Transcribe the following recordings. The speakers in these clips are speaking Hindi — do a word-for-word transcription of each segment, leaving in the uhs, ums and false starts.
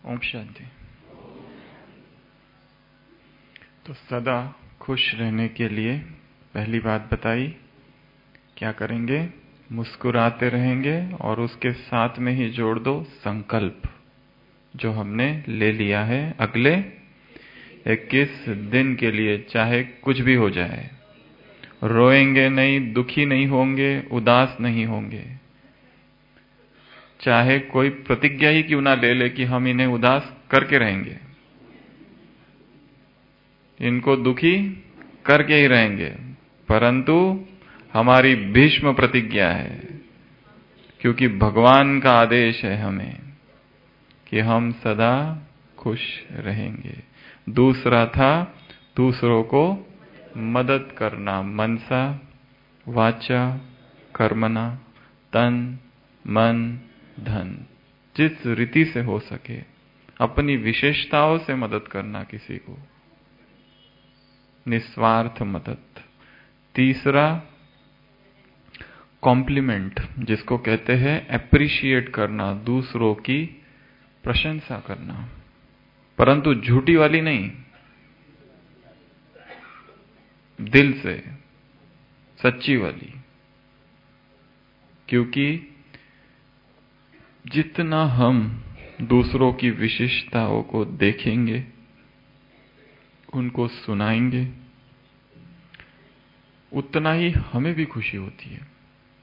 ओम शांति। तो सदा खुश रहने के लिए पहली बात बताई, क्या करेंगे? मुस्कुराते रहेंगे और उसके साथ में ही जोड़ दो संकल्प जो हमने ले लिया है अगले इक्कीस दिन के लिए, चाहे कुछ भी हो जाए। रोएंगे नहीं, दुखी नहीं होंगे, उदास नहीं होंगे। चाहे कोई प्रतिज्ञा ही क्यों ना ले ले कि हम इन्हें उदास करके रहेंगे, इनको दुखी करके ही रहेंगे, परंतु हमारी भीष्म प्रतिज्ञा है, क्योंकि भगवान का आदेश है हमें कि हम सदा खुश रहेंगे। दूसरा था दूसरों को मदद करना, मनसा वाचा कर्मणा, तन मन धन, जिस रीति से हो सके अपनी विशेषताओं से मदद करना किसी को, निस्वार्थ मदद। तीसरा कॉम्प्लीमेंट, जिसको कहते हैं एप्रिशिएट करना, दूसरों की प्रशंसा करना, परंतु झूठी वाली नहीं, दिल से सच्ची वाली। क्योंकि जितना हम दूसरों की विशेषताओं को देखेंगे, उनको सुनाएंगे, उतना ही हमें भी खुशी होती है।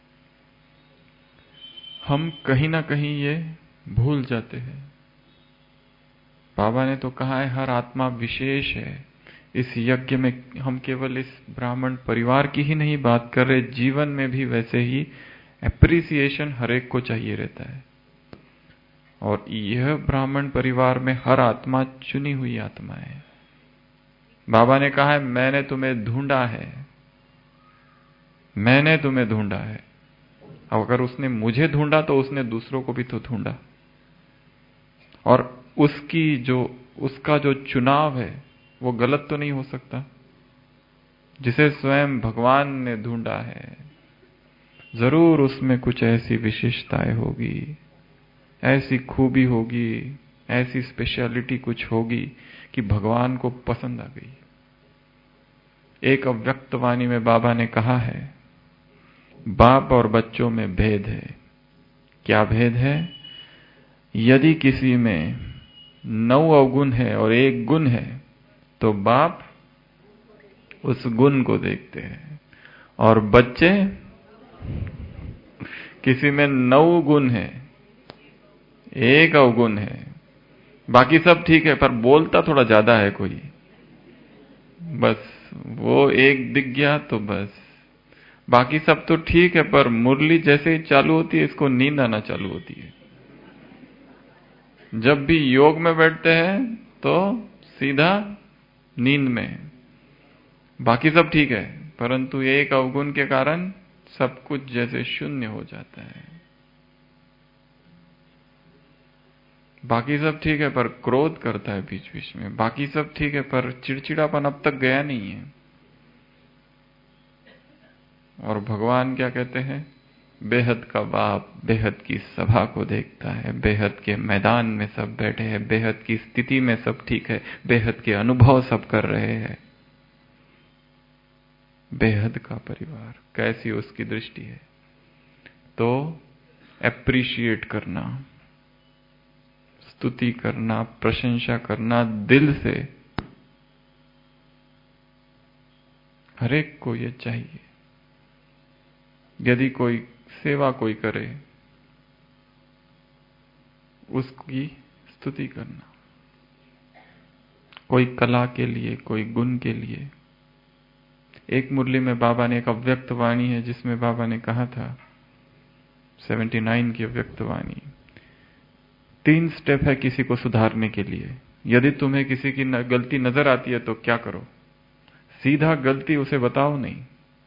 हम कहीं ना कहीं ये भूल जाते हैं। बाबा ने तो कहा है हर आत्मा विशेष है। इस यज्ञ में हम केवल इस ब्राह्मण परिवार की ही नहीं बात कर रहे, जीवन में भी वैसे ही एप्रिसिएशन हर एक को चाहिए रहता है। और यह ब्राह्मण परिवार में हर आत्मा चुनी हुई आत्मा है। बाबा ने कहा है मैंने तुम्हें ढूंढा है, मैंने तुम्हें ढूंढा है। अब अगर उसने मुझे ढूंढा तो उसने दूसरों को भी तो ढूंढा, और उसकी जो उसका जो चुनाव है वो गलत तो नहीं हो सकता। जिसे स्वयं भगवान ने ढूंढा है, जरूर उसमें कुछ ऐसी विशेषताएं होगी, ऐसी खूबी होगी, ऐसी स्पेशलिटी कुछ होगी कि भगवान को पसंद आ गई। एक अव्यक्त वाणी में बाबा ने कहा है बाप और बच्चों में भेद है। क्या भेद है? यदि किसी में नौ अवगुण है और एक गुण है तो बाप उस गुण को देखते हैं, और बच्चे किसी में नौ गुण है, एक अवगुण है, बाकी सब ठीक है, पर बोलता थोड़ा ज्यादा है कोई, बस वो एक दिख गया तो बस बाकी सब तो ठीक है, पर मुरली जैसे ही चालू होती है इसको नींद आना चालू होती है। जब भी योग में बैठते हैं तो सीधा नींद में, बाकी सब ठीक है, परंतु एक अवगुण के कारण सब कुछ जैसे शून्य हो जाता है। बाकी सब ठीक है पर क्रोध करता है बीच बीच में, बाकी सब ठीक है पर चिड़चिड़ापन अब तक गया नहीं है। और भगवान क्या कहते हैं? बेहद का बाप बेहद की सभा को देखता है, बेहद के मैदान में सब बैठे हैं, बेहद की स्थिति में सब ठीक है, बेहद के अनुभव सब कर रहे हैं। बेहद का परिवार, कैसी उसकी दृष्टि है? तो एप्रिशिएट करना, स्तुति करना, प्रशंसा करना दिल से, हरेक को ये चाहिए। यदि कोई सेवा कोई करे, उसकी स्तुति करना, कोई कला के लिए, कोई गुण के लिए। एक मुरली में बाबा ने एक अव्यक्त वाणी है जिसमें बाबा ने कहा था, उन्यासी की अव्यक्त वाणी, तीन स्टेप है किसी को सुधारने के लिए। यदि तुम्हें किसी की गलती नजर आती है तो क्या करो? सीधा गलती उसे बताओ नहीं,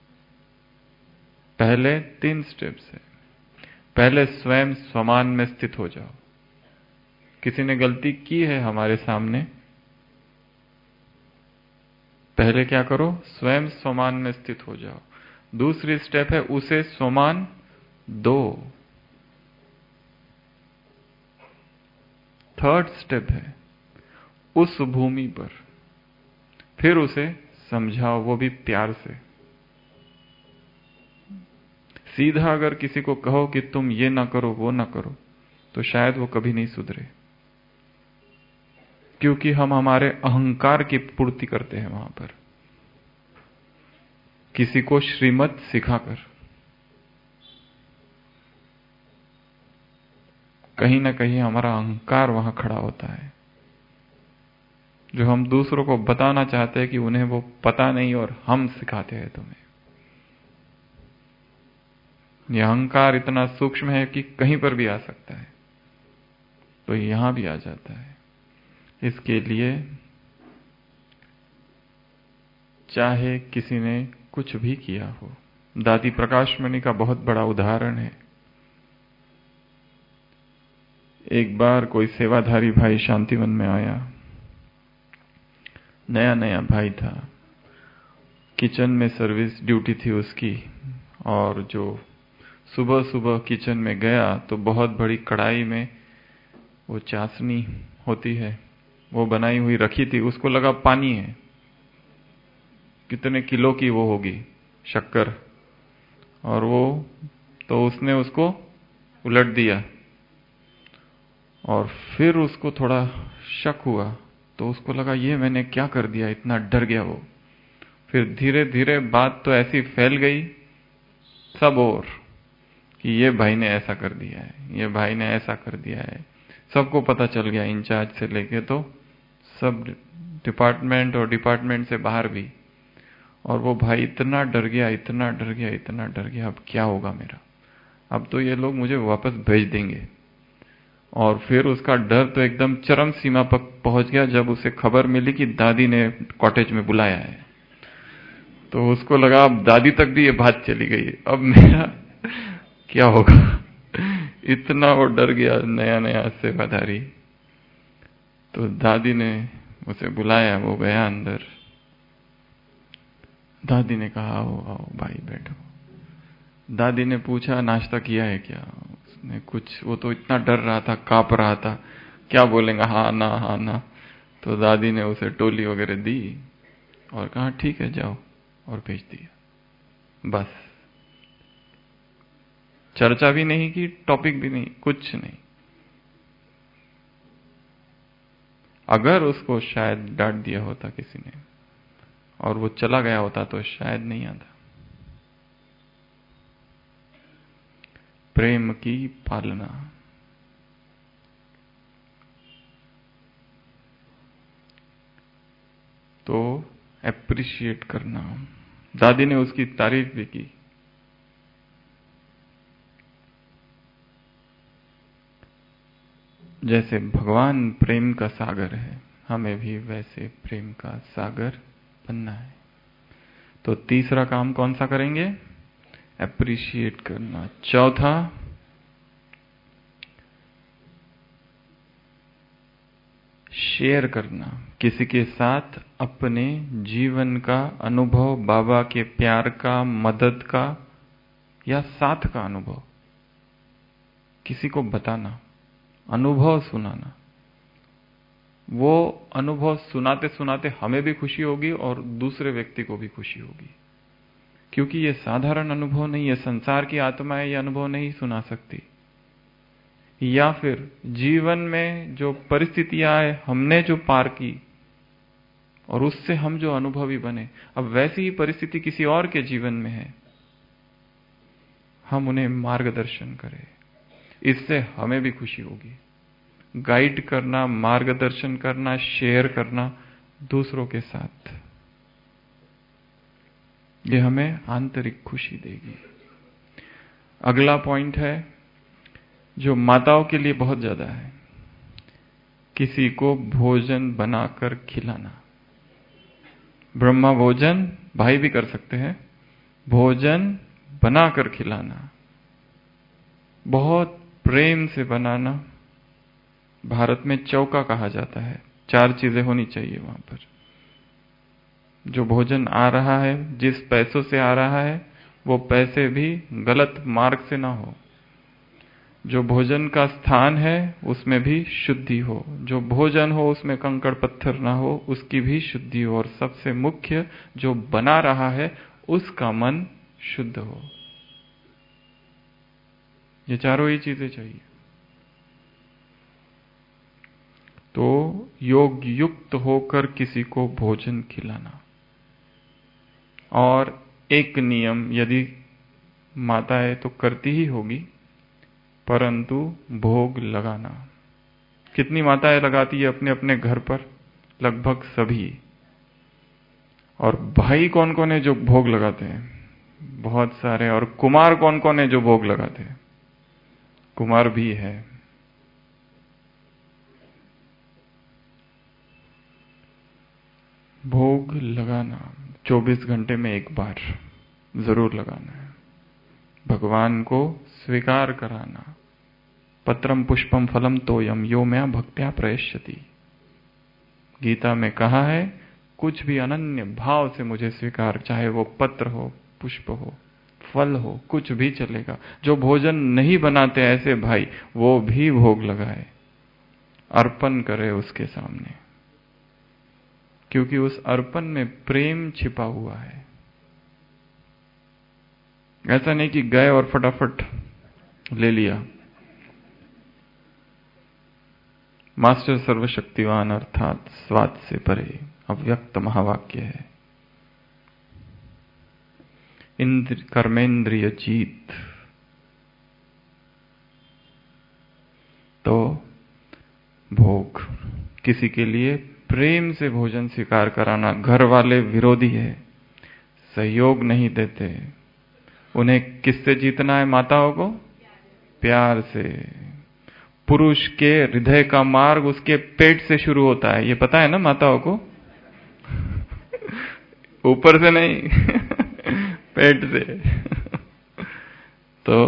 पहले तीन स्टेप्स है। पहले स्वयं स्वमान में स्थित हो जाओ। किसी ने गलती की है हमारे सामने, पहले क्या करो? स्वयं स्वमान में स्थित हो जाओ। दूसरी स्टेप है उसे स्वमान दो। थर्ड स्टेप है, उस भूमि पर फिर उसे समझाओ, वो भी प्यार से। सीधा अगर किसी को कहो कि तुम ये ना करो वो ना करो, तो शायद वो कभी नहीं सुधरे, क्योंकि हम हमारे अहंकार की पूर्ति करते हैं वहां पर, किसी को श्रीमत सिखाकर। कहीं ना कहीं हमारा अहंकार वहां खड़ा होता है, जो हम दूसरों को बताना चाहते हैं कि उन्हें वो पता नहीं और हम सिखाते हैं तुम्हें। यह अहंकार इतना सूक्ष्म है कि कहीं पर भी आ सकता है, तो यहां भी आ जाता है। इसके लिए चाहे किसी ने कुछ भी किया हो, दादी प्रकाशमणि का बहुत बड़ा उदाहरण है। एक बार कोई सेवाधारी भाई शांतिवन में आया, नया नया भाई था, किचन में सर्विस ड्यूटी थी उसकी, और जो सुबह सुबह किचन में गया तो बहुत बड़ी कढ़ाई में वो चाशनी होती है, वो बनाई हुई रखी थी। उसको लगा पानी है, कितने किलो की वो होगी शक्कर, और वो तो उसने उसको उलट दिया। और फिर उसको थोड़ा शक हुआ, तो उसको लगा ये मैंने क्या कर दिया, इतना डर गया वो। फिर धीरे धीरे बात तो ऐसी फैल गई सब और, कि ये भाई ने ऐसा कर दिया है, ये भाई ने ऐसा कर दिया है। सबको पता चल गया, इंचार्ज से लेके तो सब डिपार्टमेंट और डिपार्टमेंट से बाहर भी। और वो भाई इतना डर गया, इतना डर गया, इतना डर गया, अब क्या होगा मेरा, अब तो ये लोग मुझे वापस भेज देंगे। और फिर उसका डर तो एकदम चरम सीमा पर पहुंच गया जब उसे खबर मिली कि दादी ने कॉटेज में बुलाया है। तो उसको लगा अब दादी तक भी ये बात चली गई, अब मेरा क्या होगा। इतना वो डर गया, नया नया सेवाधारी। तो दादी ने उसे बुलाया, वो गया अंदर। दादी ने कहा आओ आओ भाई बैठो। दादी ने पूछा नाश्ता किया है क्या? उसने कुछ, वो तो इतना डर रहा था, कांप रहा था, क्या बोलेगा, हाँ ना हाँ ना। तो दादी ने उसे टोली वगैरह दी और कहा ठीक है जाओ, और भेज दिया। बस चर्चा भी नहीं की, टॉपिक भी नहीं, कुछ नहीं। अगर उसको शायद डांट दिया होता किसी ने और वो चला गया होता तो शायद नहीं आता। प्रेम की पालना। तो एप्रिशिएट करना। दादी ने उसकी तारीफ भी की। जैसे भगवान प्रेम का सागर है, हमें भी वैसे प्रेम का सागर बनना है। तो तीसरा काम कौन सा करेंगे? एप्रिशिएट करना। चौथा, शेयर करना, किसी के साथ अपने जीवन का अनुभव, बाबा के प्यार का, मदद का या साथ का अनुभव किसी को बताना, अनुभव सुनाना। वो अनुभव सुनाते सुनाते हमें भी खुशी होगी और दूसरे व्यक्ति को भी खुशी होगी, क्योंकि ये साधारण अनुभव नहीं है। संसार की आत्माएं ये अनुभव नहीं सुना सकती, या फिर जीवन में जो परिस्थितियां आए, हमने जो पार की और उससे हम जो अनुभवी बने, अब वैसी ही परिस्थिति किसी और के जीवन में है, हम उन्हें मार्गदर्शन करें, इससे हमें भी खुशी होगी। गाइड करना, मार्गदर्शन करना, शेयर करना दूसरों के साथ, ये हमें आंतरिक खुशी देगी। अगला पॉइंट है जो माताओं के लिए बहुत ज्यादा है, किसी को भोजन बनाकर खिलाना। ब्रह्मा भोजन भाई भी कर सकते हैं, भोजन बनाकर खिलाना, बहुत प्रेम से बनाना। भारत में चौका कहा जाता है, चार चीजें होनी चाहिए वहां पर। जो भोजन आ रहा है, जिस पैसों से आ रहा है, वो पैसे भी गलत मार्ग से ना हो। जो भोजन का स्थान है उसमें भी शुद्धि हो, जो भोजन हो उसमें कंकड़ पत्थर ना हो उसकी भी शुद्धि हो, और सबसे मुख्य जो बना रहा है उसका मन शुद्ध हो। ये चारों ही चीजें चाहिए। तो योग युक्त होकर किसी को भोजन खिलाना। और एक नियम यदि माताएं तो करती ही होगी, परंतु भोग लगाना। कितनी माताएं लगाती है अपने अपने घर पर? लगभग सभी। और भाई कौन कौन है जो भोग लगाते हैं? बहुत सारे। और कुमार कौन कौन है जो भोग लगाते हैं? कुमार भी है। भोग लगाना चौबीस घंटे में एक बार जरूर लगाना है। भगवान को स्वीकार कराना। पत्रम पुष्पम फलम तोयम यो मया भक्त्या प्रयश्यति। गीता में कहा है कुछ भी अनन्य भाव से मुझे स्वीकार, चाहे वो पत्र हो, पुष्प हो, फल हो, कुछ भी चलेगा। जो भोजन नहीं बनाते ऐसे भाई, वो भी भोग लगाए, अर्पण करे उसके सामने, क्योंकि उस अर्पण में प्रेम छिपा हुआ है। ऐसा नहीं कि गए और फटाफट ले लिया। मास्टर सर्वशक्तिवान अर्थात स्वाद से परे अव्यक्त महावाक्य है। इंद्र कर्मेंद्रिय जीत। तो भोग किसी के लिए प्रेम से भोजन स्वीकार कराना। घर वाले विरोधी है, सहयोग नहीं देते, उन्हें किससे जीतना है? माताओं को प्यार से। पुरुष के हृदय का मार्ग उसके पेट से शुरू होता है, ये पता है ना माताओं को? ऊपर से नहीं पेट से। तो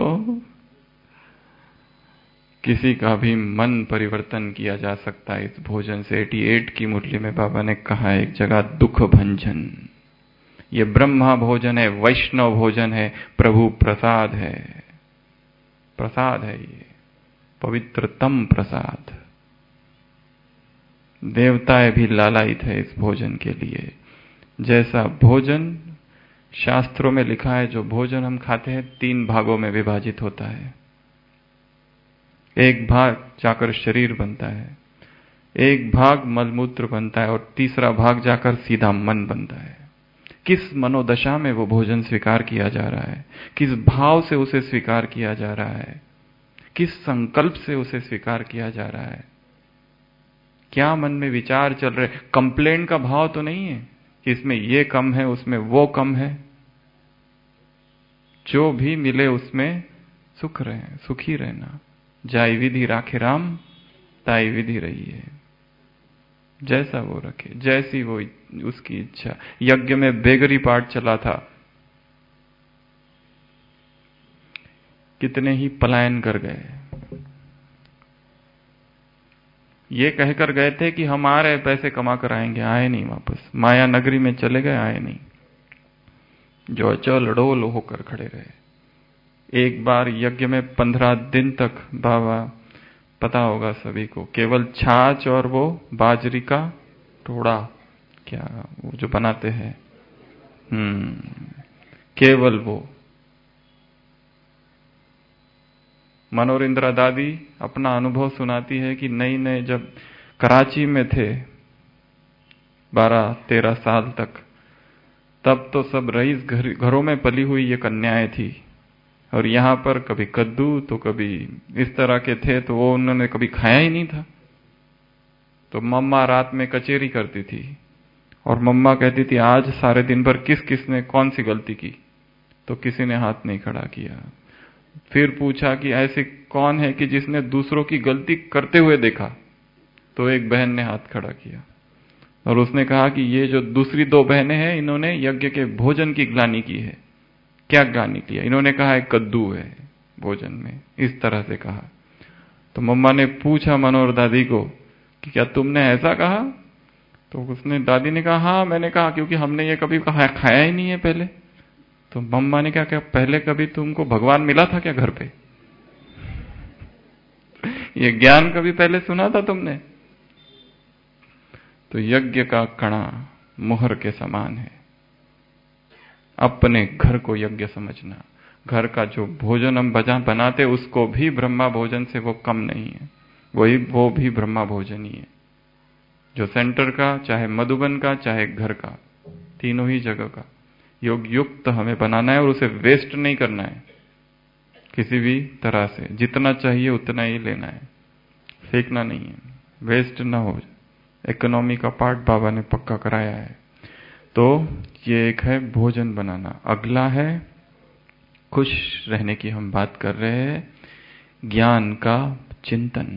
किसी का भी मन परिवर्तन किया जा सकता है इस भोजन से। अठासी की मुरली में बाबा ने कहा एक जगह, दुख भंजन। ये ब्रह्मा भोजन है, वैष्णव भोजन है, प्रभु प्रसाद है। प्रसाद है ये, पवित्रतम प्रसाद। देवताएं भी लालायित है इस भोजन के लिए। जैसा भोजन शास्त्रों में लिखा है, जो भोजन हम खाते हैं तीन भागों में विभाजित होता है। एक भाग जाकर शरीर बनता है, एक भाग मलमूत्र बनता है, और तीसरा भाग जाकर सीधा मन बनता है। किस मनोदशा में वो भोजन स्वीकार किया जा रहा है, किस भाव से उसे स्वीकार किया जा रहा है, किस संकल्प से उसे स्वीकार किया जा रहा है, क्या मन में विचार चल रहे। कंप्लेंट का भाव तो नहीं है कि इसमें ये कम है, उसमें वो कम है। जो भी मिले उसमें सुख रहे, सुखी रहना। जाई विधि राखे राम, ताई विधि रही है। जैसा वो रखे, जैसी वो उसकी इच्छा। यज्ञ में बेगरी पाठ चला था, कितने ही पलायन कर गए। ये कहकर गए थे कि हम आ रहे पैसे कमा कर आएंगे, आए नहीं वापस। माया नगरी में चले गए, आए नहीं। जो अचल अडोल होकर खड़े रहे। एक बार यज्ञ में पंद्रह दिन तक, बाबा पता होगा सभी को, केवल छाछ और वो बाजरी का टोड़ा, क्या वो जो बनाते हैं, हम्म केवल वो। मनोरिंद्रा दादी अपना अनुभव सुनाती है कि नई नए जब कराची में थे, बारह तेरह साल तक, तब तो सब रईस घर, घरों में पली हुई ये कन्याएं थी। और यहां पर कभी कद्दू तो कभी इस तरह के थे, तो वो उन्होंने कभी खाया ही नहीं था। तो मम्मा रात में कचेरी करती थी, और मम्मा कहती थी आज सारे दिन भर किस किस ने कौन सी गलती की, तो किसी ने हाथ नहीं खड़ा किया। फिर पूछा कि ऐसे कौन है कि जिसने दूसरों की गलती करते हुए देखा, तो एक बहन ने हाथ खड़ा किया, और उसने कहा कि ये जो दूसरी दो बहनें हैं, इन्होंने यज्ञ के भोजन की ग्लानि की है। क्या ग्लानि किया? इन्होंने कहा है कद्दू है भोजन में, इस तरह से कहा। तो मम्मा ने पूछा मनोहर दादी को कि क्या तुमने ऐसा कहा? तो उसने, दादी ने कहा हाँ मैंने कहा, क्योंकि हमने ये कभी कहा खाया ही नहीं है पहले। तो मम्मा ने कहा क्या पहले कभी तुमको भगवान मिला था क्या घर पे? ये ज्ञान कभी पहले सुना था तुमने? तो यज्ञ का कणा मुहर के समान है। अपने घर को यज्ञ समझना। घर का जो भोजन हम बजा बनाते उसको भी ब्रह्मा भोजन से वो कम नहीं है, वही वो भी ब्रह्मा भोजन ही है। जो सेंटर का, चाहे मधुबन का, चाहे घर का, तीनों ही जगह का योग युक्त हमें बनाना है और उसे वेस्ट नहीं करना है किसी भी तरह से। जितना चाहिए उतना ही लेना है, फेंकना नहीं है, वेस्ट ना हो। इकोनॉमी का पार्ट बाबा ने पक्का कराया है। तो ये एक है भोजन बनाना। अगला है खुश रहने की हम बात कर रहे हैं, ज्ञान का चिंतन।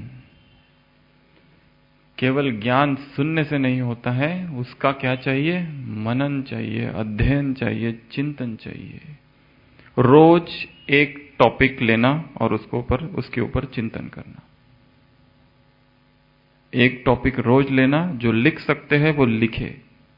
केवल ज्ञान सुनने से नहीं होता है, उसका क्या चाहिए? मनन चाहिए, अध्ययन चाहिए, चिंतन चाहिए। रोज एक टॉपिक लेना और उसको ऊपर उसके ऊपर चिंतन करना। एक टॉपिक रोज लेना, जो लिख सकते हैं वो लिखे।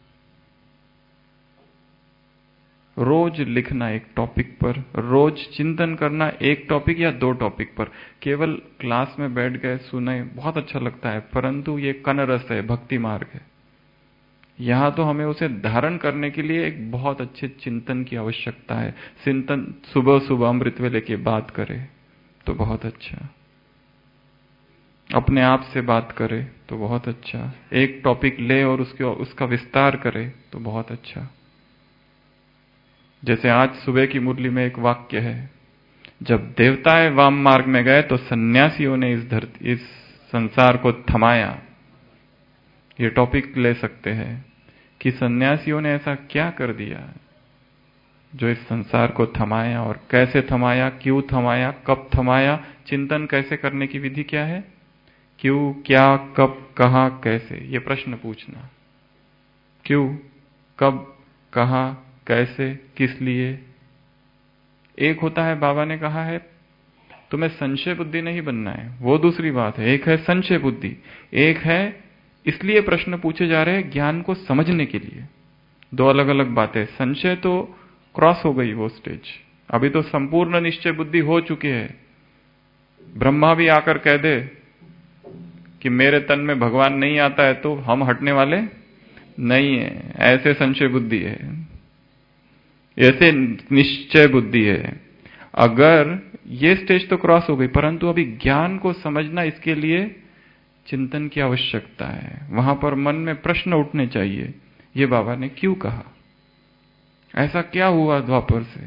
रोज लिखना एक टॉपिक पर, रोज चिंतन करना एक टॉपिक या दो टॉपिक पर। केवल क्लास में बैठ गए सुने, बहुत अच्छा लगता है, परंतु ये कनरस है, भक्ति मार्ग है। यहां तो हमें उसे धारण करने के लिए एक बहुत अच्छे चिंतन की आवश्यकता है। चिंतन सुबह सुबह अमृत वेले की बात करे तो बहुत अच्छा, अपने आप से बात करे तो बहुत अच्छा, एक टॉपिक ले और उसके उसका विस्तार करे तो बहुत अच्छा। जैसे आज सुबह की मुरली में एक वाक्य है, जब देवताएं वाम मार्ग में गए तो सन्यासियों ने इस धरती इस संसार को थमाया। ये टॉपिक ले सकते हैं कि सन्यासियों ने ऐसा क्या कर दिया जो इस संसार को थमाया, और कैसे थमाया, क्यों थमाया, कब थमाया। चिंतन कैसे करने की विधि क्या है? क्यों, क्या, कब, कहां, कैसे, ये प्रश्न पूछना। क्यों, कब, कहां, कैसे, किस लिए। एक होता है, बाबा ने कहा है तुम्हें संशय बुद्धि नहीं बनना है, वो दूसरी बात है। एक है संशय बुद्धि, एक है इसलिए प्रश्न पूछे जा रहे हैं ज्ञान को समझने के लिए। दो अलग अलग बातें। संशय तो क्रॉस हो गई वो स्टेज, अभी तो संपूर्ण निश्चय बुद्धि हो चुकी है। ब्रह्मा भी आकर कह दे कि मेरे तन में भगवान नहीं आता है तो हम हटने वाले नहीं है, ऐसे संशय बुद्धि है, ऐसे निश्चय बुद्धि है। अगर ये स्टेज तो क्रॉस हो गई, परंतु अभी ज्ञान को समझना, इसके लिए चिंतन की आवश्यकता है। वहां पर मन में प्रश्न उठने चाहिए, ये बाबा ने क्यों कहा, ऐसा क्या हुआ द्वापर से।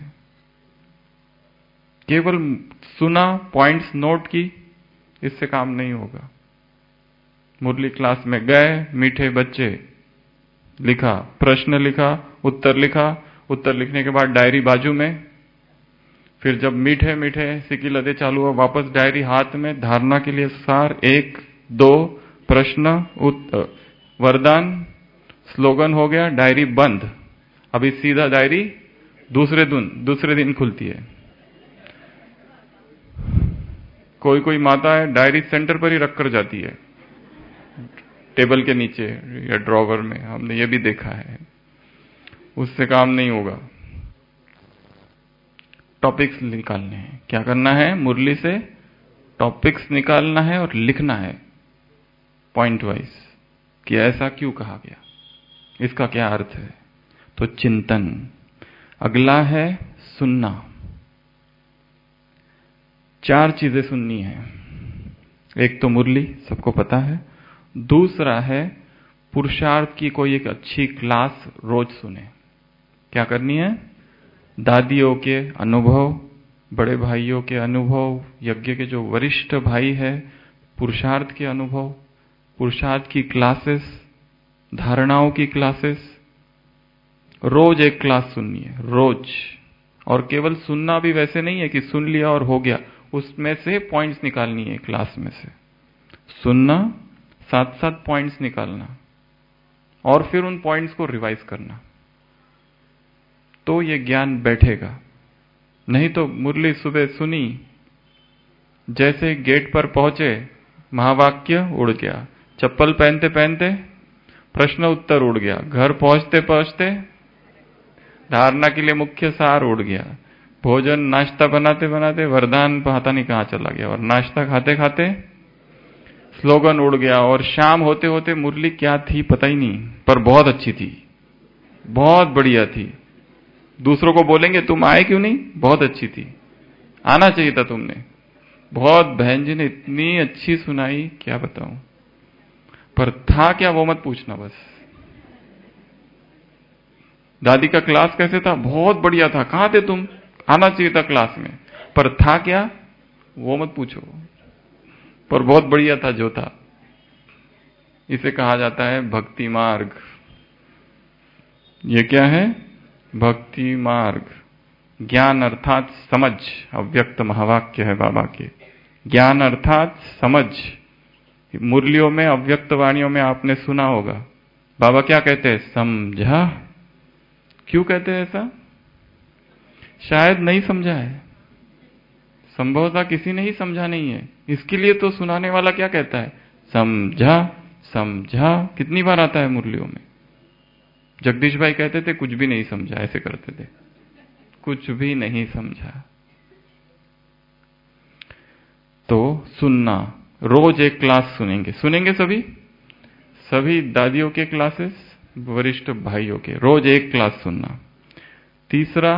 केवल सुना, पॉइंट्स नोट की, इससे काम नहीं होगा। मुरली क्लास में गए, मीठे बच्चे, लिखा, प्रश्न लिखा, उत्तर लिखा, उत्तर लिखने के बाद डायरी बाजू में, फिर जब मीठे मीठे सिक्की लदे चालू हुआ, वापस डायरी हाथ में, धारणा के लिए सार, एक दो प्रश्न, उत्तर, वरदान, स्लोगन हो गया, डायरी बंद। अभी सीधा डायरी दूसरे दिन दूसरे दिन खुलती है। कोई कोई माता है डायरी सेंटर पर ही रखकर जाती है, टेबल के नीचे या ड्रॉवर में, हमने ये भी देखा है। उससे काम नहीं होगा। टॉपिक्स निकालने हैं। क्या करना है? मुरली से टॉपिक्स निकालना है और लिखना है पॉइंट वाइज कि ऐसा क्यों कहा गया, इसका क्या अर्थ है। तो चिंतन। अगला है सुनना। चार चीजें सुननी है। एक तो मुरली, सबको पता है। दूसरा है पुरुषार्थ की कोई एक अच्छी क्लास रोज सुने। क्या करनी है? दादियों के अनुभव, बड़े भाइयों के अनुभव, यज्ञ के जो वरिष्ठ भाई है, पुरुषार्थ के अनुभव, पुरुषार्थ की क्लासेस, धारणाओं की क्लासेस, रोज एक क्लास सुननी है, रोज। और केवल सुनना भी वैसे नहीं है कि सुन लिया और हो गया, उसमें से पॉइंट्स निकालनी है। क्लास में से सुनना, साथ साथ पॉइंट्स निकालना और फिर उन पॉइंट्स को रिवाइज करना, तो ये ज्ञान बैठेगा। नहीं तो मुरली सुबह सुनी, जैसे गेट पर पहुंचे महावाक्य उड़ गया, चप्पल पहनते पहनते प्रश्न उत्तर उड़ गया, घर पहुंचते पहुंचते धारणा के लिए मुख्य सार उड़ गया, भोजन नाश्ता बनाते बनाते वरदान पता नहीं कहां चला गया, और नाश्ता खाते खाते स्लोगन उड़ गया और शाम होते होते मुरली क्या थी पता ही नहीं, पर बहुत अच्छी थी, बहुत बढ़िया थी। दूसरों को बोलेंगे तुम आए क्यों नहीं, बहुत अच्छी थी, आना चाहिए था तुमने। बहुत बहन जी ने इतनी अच्छी सुनाई क्या बताऊं, पर था क्या वो मत पूछना बस। दादी का क्लास कैसे था, बहुत बढ़िया था, कहां थे तुम, आना चाहिए था क्लास में, पर था क्या वो मत पूछो, पर बहुत बढ़िया था जो था। इसे कहा जाता है भक्ति मार्ग। ये क्या है, भक्ति मार्ग। ज्ञान अर्थात समझ, अव्यक्त महावाक्य है बाबा के। ज्ञान अर्थात समझ। मुरलियों में, अव्यक्त वाणियों में आपने सुना होगा बाबा क्या कहते हैं, समझा। क्यों कहते हैं ऐसा, शायद नहीं समझा है, संभवतः किसी ने ही समझा नहीं है, इसके लिए तो सुनाने वाला क्या कहता है, समझा समझा। कितनी बार आता है मुरलियों में। जगदीश भाई कहते थे कुछ भी नहीं समझा, ऐसे करते थे, कुछ भी नहीं समझा। तो सुनना, रोज एक क्लास सुनेंगे, सुनेंगे सभी सभी दादियों के क्लासेस, वरिष्ठ भाइयों के, रोज एक क्लास सुनना। तीसरा,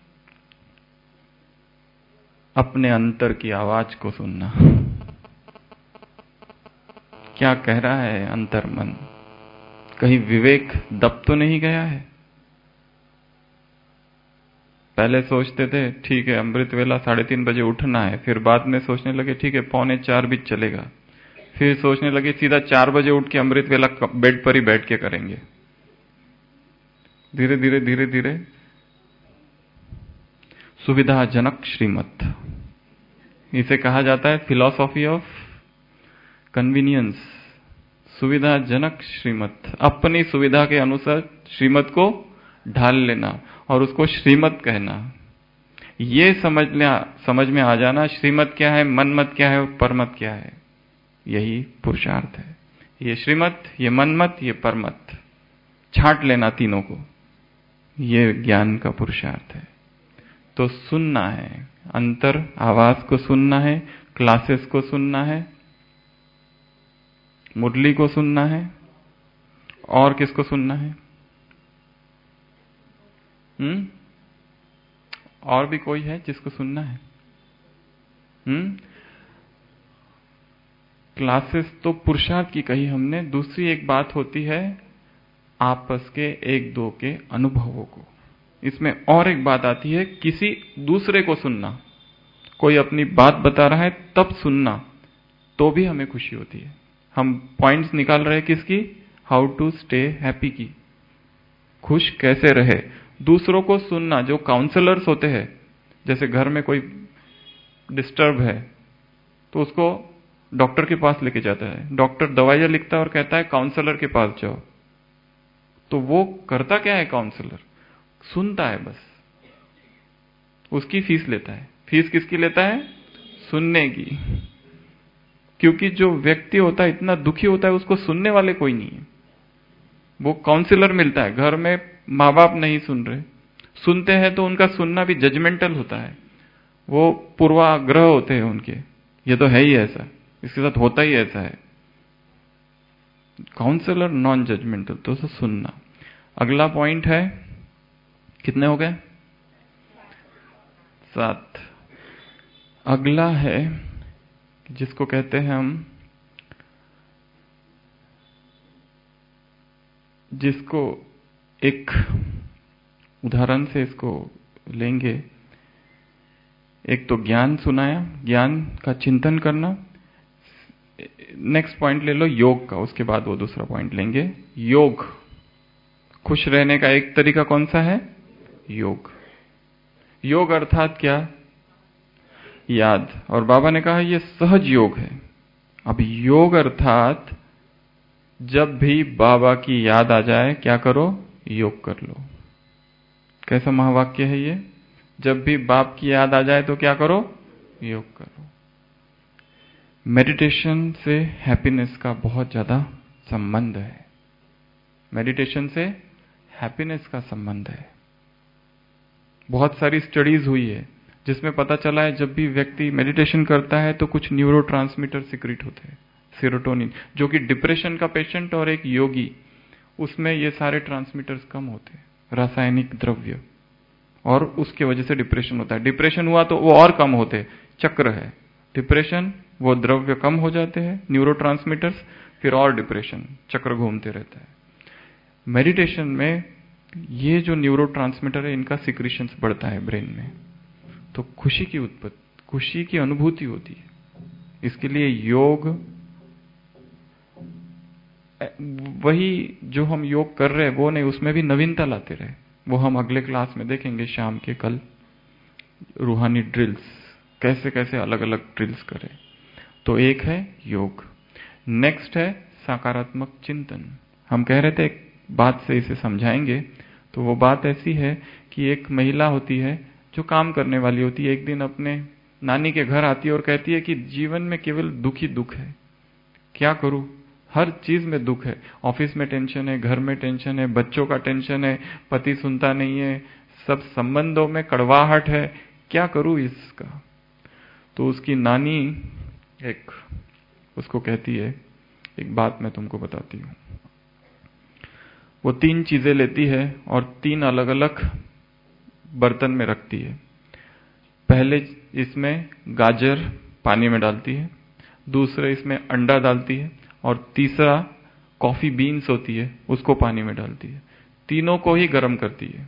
अपने अंतर की आवाज को सुनना। क्या कह रहा है अंतर मन, कहीं विवेक दब तो नहीं गया है। पहले सोचते थे ठीक है अमृत वेला साढ़े तीन बजे उठना है, फिर बाद में सोचने लगे ठीक है पौने चार भी चलेगा, फिर सोचने लगे सीधा चार बजे उठ के अमृत वेला बेड पर ही बैठ के करेंगे। धीरे धीरे धीरे धीरे सुविधाजनक श्रीमत, इसे कहा जाता है फिलॉसॉफी ऑफ कन्वीनियंस। सुविधाजनक श्रीमत, अपनी सुविधा के अनुसार श्रीमत को ढाल लेना और उसको श्रीमत कहना। ये समझ समझ में आ जाना श्रीमत क्या है, मनमत क्या है और परमत क्या है, यही पुरुषार्थ है। ये श्रीमत, ये मनमत, ये परमत, छांट लेना तीनों को, ये ज्ञान का पुरुषार्थ है। तो सुनना है, अंतर आवाज को सुनना है, क्लासेस को सुनना है, मुरली को सुनना है, और किसको सुनना है, हम्म और भी कोई है जिसको सुनना है? हम्म क्लासेस तो पुरुषार्थ की कही हमने, दूसरी एक बात होती है आपस के एक दो के अनुभवों को। इसमें और एक बात आती है किसी दूसरे को सुनना, कोई अपनी बात बता रहा है तब सुनना, तो भी हमें खुशी होती है। हम पॉइंट्स निकाल रहे हैं किसकी, हाउ टू स्टे हैप्पी की, खुश कैसे रहे। दूसरों को सुनना, जो काउंसलर्स होते हैं, जैसे घर में कोई डिस्टर्ब है तो उसको डॉक्टर के पास लेके जाता है, डॉक्टर दवाइयां लिखता है और कहता है काउंसलर के पास जाओ, तो वो करता क्या है, काउंसलर सुनता है बस, उसकी फीस लेता है। फीस किसकी लेता है, सुनने की, क्योंकि जो व्यक्ति होता है इतना दुखी होता है, उसको सुनने वाले कोई नहीं है, वो काउंसलर मिलता है। घर में माँ बाप नहीं सुन रहे, सुनते हैं तो उनका सुनना भी जजमेंटल होता है, वो पूर्वाग्रह होते हैं उनके, ये तो है ही ऐसा, इसके साथ होता ही ऐसा है। काउंसलर नॉन जजमेंटल, तो सुनना। अगला पॉइंट है, कितने हो गए, सात। अगला है जिसको कहते हैं हम, जिसको एक उदाहरण से इसको लेंगे। एक तो ज्ञान सुनाया, ज्ञान का चिंतन करना। नेक्स्ट पॉइंट ले लो योग का, उसके बाद वो दूसरा पॉइंट लेंगे, योग। खुश रहने का एक तरीका कौन सा है, योग। योग अर्थात क्या, याद। और बाबा ने कहा यह सहज योग है। अब योग अर्थात जब भी बाबा की याद आ जाए क्या करो, योग कर लो। कैसा महावाक्य है ये, जब भी बाप की याद आ जाए तो क्या करो, योग करो। मेडिटेशन से हैप्पीनेस का बहुत ज्यादा संबंध है, मेडिटेशन से हैप्पीनेस का संबंध है। बहुत सारी स्टडीज हुई है जिसमें पता चला है जब भी व्यक्ति मेडिटेशन करता है तो कुछ न्यूरोट्रांसमीटर सिक्रेट होते हैं, सेरोटोनिन, जो कि डिप्रेशन का पेशेंट और एक योगी, उसमें ये सारे ट्रांसमीटर्स कम होते हैं, रासायनिक द्रव्य, और उसके वजह से डिप्रेशन होता है। डिप्रेशन हुआ तो वो और कम होते, चक्र है। डिप्रेशन, वो द्रव्य कम हो जाते हैं, न्यूरोट्रांसमीटर्स, फिर और डिप्रेशन, चक्र घूमते रहता है। मेडिटेशन में ये जो न्यूरोट्रांसमीटर है, इनका सिक्रीशंस बढ़ता है ब्रेन में, तो खुशी की उत्पत्ति, खुशी की अनुभूति होती है। इसके लिए योग, वही जो हम योग कर रहे हैं वो नहीं, उसमें भी नवीनता लाते रहे, वो हम अगले क्लास में देखेंगे शाम के, कल रूहानी ड्रिल्स, कैसे कैसे अलग अलग ड्रिल्स करें। तो एक है योग, नेक्स्ट है सकारात्मक चिंतन। हम कह रहे थे एक बात से इसे समझाएंगे, तो वो बात ऐसी है कि एक महिला होती है जो काम करने वाली होती है, एक दिन अपने नानी के घर आती है और कहती है कि जीवन में केवल दुख ही दुख है, क्या करूं, हर चीज में दुख है, ऑफिस में टेंशन है, घर में टेंशन है, बच्चों का टेंशन है, पति सुनता नहीं है, सब संबंधों में कड़वाहट है, क्या करूं इसका। तो उसकी नानी एक उसको कहती है, एक बात मैं तुमको बताती हूं। वो तीन चीजें लेती है और तीन अलग अलग बर्तन में रखती है। पहले इसमें गाजर पानी में डालती है, दूसरे इसमें अंडा डालती है, और तीसरा कॉफी बीन्स होती है, उसको पानी में डालती है। तीनों को ही गर्म करती है।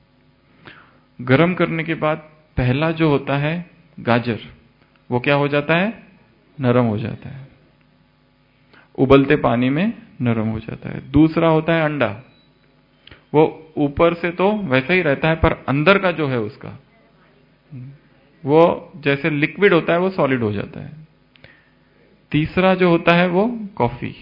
गर्म करने के बाद पहला जो होता है गाजर, वो क्या हो जाता है, नरम हो जाता है, उबलते पानी में नरम हो जाता है। दूसरा होता है अंडा, वो ऊपर से तो वैसा ही रहता है, पर अंदर का जो है उसका, वो जैसे लिक्विड होता है वो सॉलिड हो जाता है। तीसरा जो होता है वो कॉफी,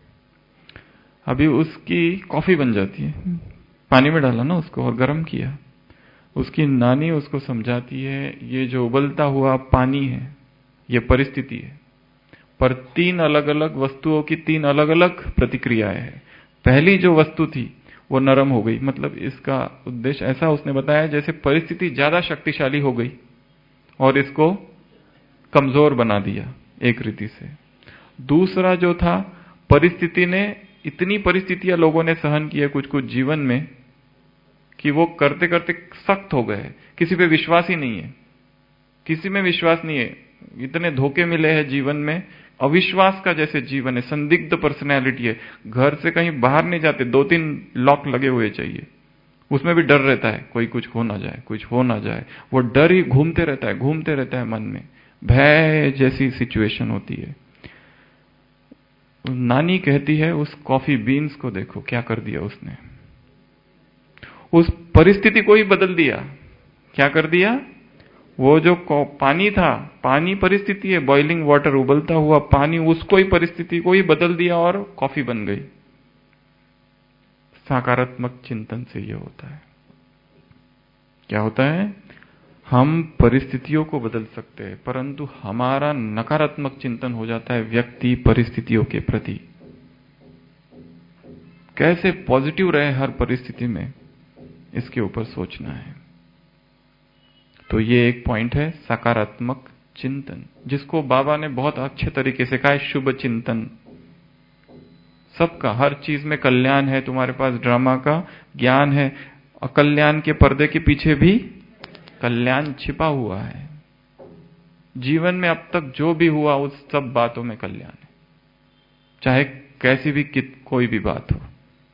अभी उसकी कॉफी बन जाती है, पानी में डाला ना उसको और गर्म किया। उसकी नानी उसको समझाती है, ये जो उबलता हुआ पानी है ये परिस्थिति है, पर तीन अलग अलग वस्तुओं की तीन अलग अलग प्रतिक्रियाएं हैं। पहली जो वस्तु थी वो नरम हो गई, मतलब इसका उद्देश्य ऐसा उसने बताया जैसे परिस्थिति ज्यादा शक्तिशाली हो गई और इसको कमजोर बना दिया एक रीति से। दूसरा जो था, परिस्थिति ने, इतनी परिस्थितियां लोगों ने सहन की है कुछ कुछ जीवन में कि वो करते करते सख्त हो गए, किसी पे विश्वास ही नहीं है, किसी में विश्वास नहीं है, इतने धोखे मिले हैं जीवन में, अविश्वास का जैसे जीवन है, संदिग्ध पर्सनैलिटी है, घर से कहीं बाहर नहीं जाते, दो तीन लॉक लगे हुए चाहिए, उसमें भी डर रहता है कोई कुछ हो ना जाए, कुछ हो ना जाए, वो डर ही घूमते रहता है, घूमते रहता है मन में, भय जैसी सिचुएशन होती है। नानी कहती है उस कॉफी बीन्स को देखो क्या कर दिया उसने, उस परिस्थिति को ही बदल दिया। क्या कर दिया, वो जो पानी था, पानी परिस्थिति है, बॉइलिंग वाटर, उबलता हुआ पानी, उसको ही, परिस्थिति को ही बदल दिया और कॉफी बन गई। सकारात्मक चिंतन से ये होता है। क्या होता है, हम परिस्थितियों को बदल सकते हैं, परंतु हमारा नकारात्मक चिंतन हो जाता है व्यक्ति परिस्थितियों के प्रति। कैसे पॉजिटिव रहे हर परिस्थिति में, इसके ऊपर सोचना है। तो ये एक पॉइंट है, सकारात्मक चिंतन, जिसको बाबा ने बहुत अच्छे तरीके से कहा है, शुभ चिंतन। सबका, हर चीज में कल्याण है, तुम्हारे पास ड्रामा का ज्ञान है, अकल्याण के पर्दे के पीछे भी कल्याण छिपा हुआ है। जीवन में अब तक जो भी हुआ उस सब बातों में कल्याण है, चाहे कैसी भी कित कोई भी बात हो।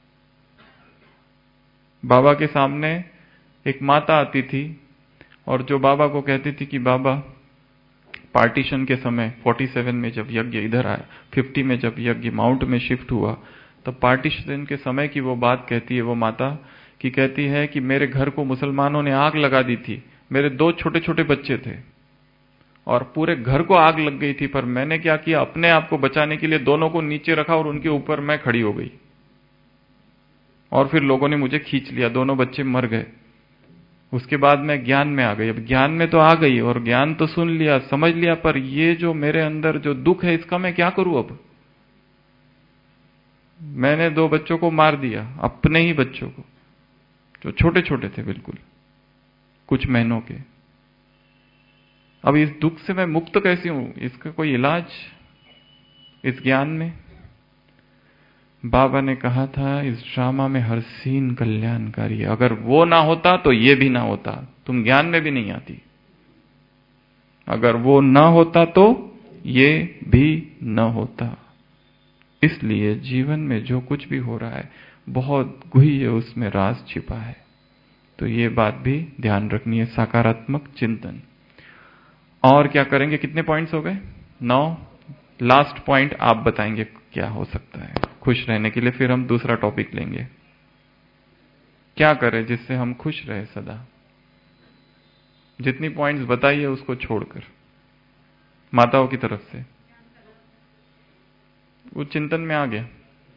बाबा के सामने एक माता आती थी और जो बाबा को कहती थी कि बाबा, पार्टीशन के समय सैंतालीस में जब यज्ञ इधर आया, पचास में जब यज्ञ माउंट में शिफ्ट हुआ, तब पार्टीशन के समय की वो बात कहती है वो माता, कि कहती है कि मेरे घर को मुसलमानों ने आग लगा दी थी, मेरे दो छोटे छोटे बच्चे थे और पूरे घर को आग लग गई थी, पर मैंने क्या किया, अपने आप को बचाने के लिए दोनों को नीचे रखा और उनके ऊपर मैं खड़ी हो गई, और फिर लोगों ने मुझे खींच लिया, दोनों बच्चे मर गए। उसके बाद मैं ज्ञान में आ गई। अब ज्ञान में तो आ गई और ज्ञान तो सुन लिया, समझ लिया, पर ये जो मेरे अंदर जो दुख है इसका मैं क्या करूं। अब मैंने दो बच्चों को मार दिया, अपने ही बच्चों को, जो छोटे छोटे थे बिल्कुल, कुछ महीनों के। अब इस दुख से मैं मुक्त कैसे हूं, इसका कोई इलाज। इस ज्ञान में बाबा ने कहा था, इस ड्रामा में हर सीन कल्याणकारी है। अगर वो ना होता तो ये भी ना होता, तुम ज्ञान में भी नहीं आती। अगर वो ना होता तो ये भी न होता। इसलिए जीवन में जो कुछ भी हो रहा है बहुत गुह्य उसमें राज छिपा है। तो ये बात भी ध्यान रखनी है, सकारात्मक चिंतन। और क्या करेंगे? कितने पॉइंट्स हो गए? नौ। लास्ट पॉइंट आप बताएंगे क्या हो सकता है खुश रहने के लिए, फिर हम दूसरा टॉपिक लेंगे। क्या करें जिससे हम खुश रहे सदा? जितनी पॉइंट्स बताइए उसको छोड़कर, माताओं की तरफ से। वो चिंतन में आ गया।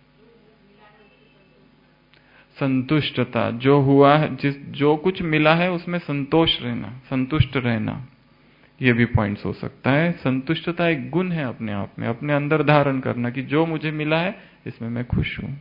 संतुष्टता, जो हुआ है, जिस जो कुछ मिला है उसमें संतोष रहना, संतुष्ट रहना, ये भी पॉइंट्स हो सकता है। संतुष्टता एक गुण है अपने आप में, अपने अंदर धारण करना कि जो मुझे मिला है इसमें मैं खुश हूं।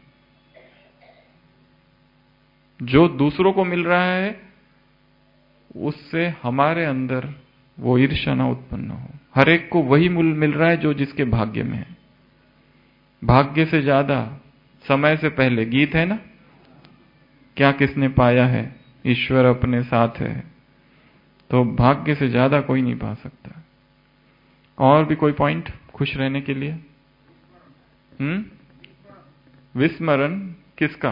जो दूसरों को मिल रहा है उससे हमारे अंदर वो ईर्ष्या ना उत्पन्न हो। हर एक को वही मूल मिल रहा है जो जिसके भाग्य में है। भाग्य से ज्यादा समय से पहले गीत है ना, क्या किसने पाया है, ईश्वर अपने साथ है। तो भाग्य से ज्यादा कोई नहीं पा सकता। और भी कोई पॉइंट खुश रहने के लिए? हम्म विस्मरण किसका?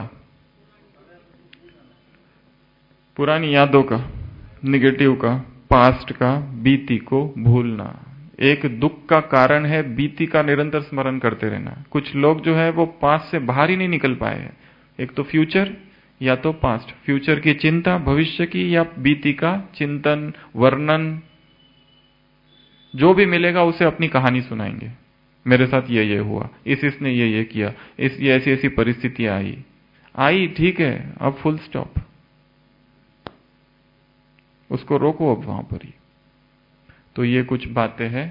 पुरानी यादों का, निगेटिव का, पास्ट का, बीती को भूलना। एक दुख का कारण है बीती का निरंतर स्मरण करते रहना। कुछ लोग जो है वो पास्ट से बाहर ही नहीं निकल पाए हैं। एक तो फ्यूचर या तो पास्ट, फ्यूचर की चिंता, भविष्य की, या बीती का चिंतन, वर्णन। जो भी मिलेगा उसे अपनी कहानी सुनाएंगे, मेरे साथ ये ये हुआ, इस इसने ये ये किया, इस ये ऐसी ऐसी परिस्थितियां आई आई ठीक है, अब फुल स्टॉप, उसको रोको अब वहां पर ही। तो ये कुछ बातें हैं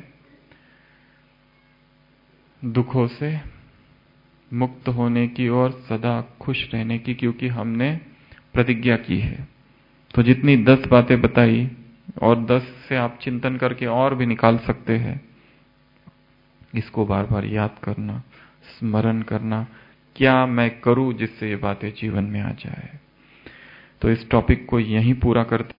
दुखों से मुक्त होने की और सदा खुश रहने की, क्योंकि हमने प्रतिज्ञा की है। तो जितनी दस बातें बताई और दस से आप चिंतन करके और भी निकाल सकते हैं। इसको बार बार याद करना, स्मरण करना, क्या मैं करूं जिससे ये बातें जीवन में आ जाए। तो इस टॉपिक को यहीं पूरा करते